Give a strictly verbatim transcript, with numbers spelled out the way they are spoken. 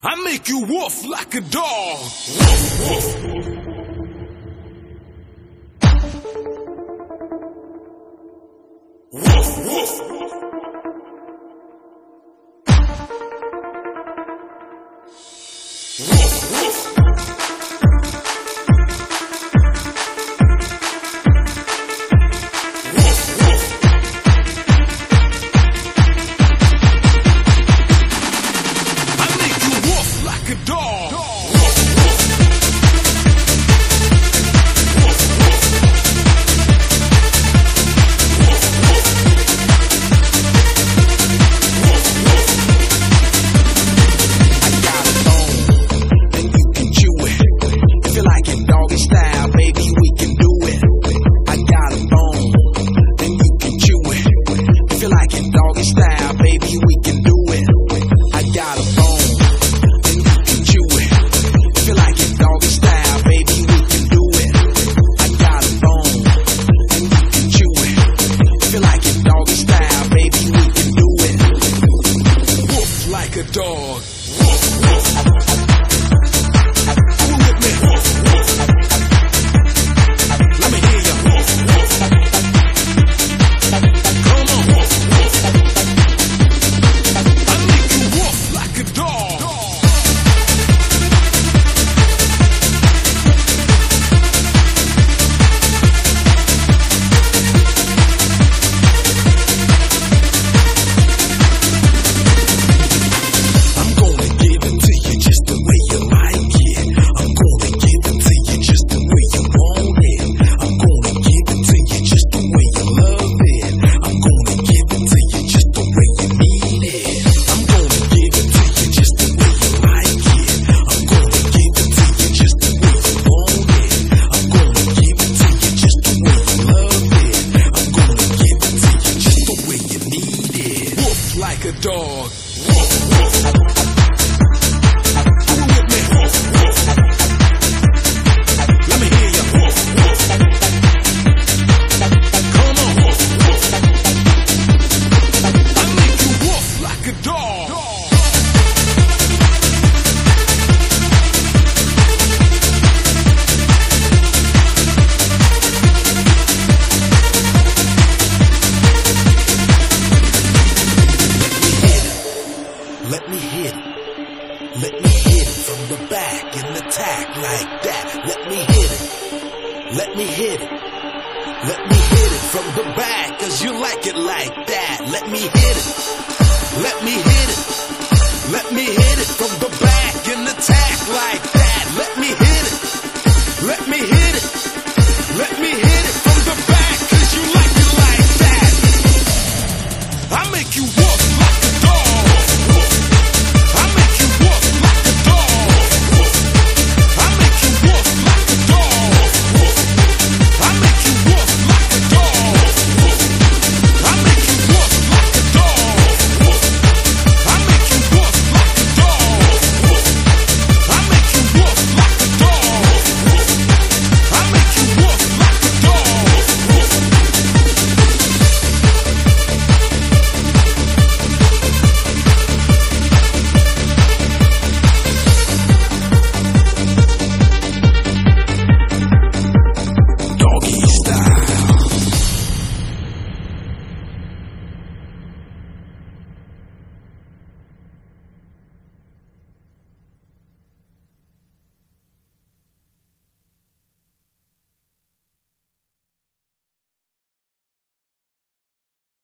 I make you woof like a dog. Woof, woof. Woof, woof. Woof, woof. Like a dog. Woof, woof. Come with me. Woof, woof. Let me hear you. Woof, woof. Come on. Woof, woof. I make you woof like a dog. Like a dog. Woof, woof. Come with me. Woof, woof. Let me hear you. Woof, woof. Come on. Woof, woof. I make you woof like a dog. Let me hit it. Let me hit it from the back and attack like that. Let me hit it. Let me hit it. Let me hit it from the back, cause you like it like that. Let me hit it. Let me hit it. Let me hit it from the back.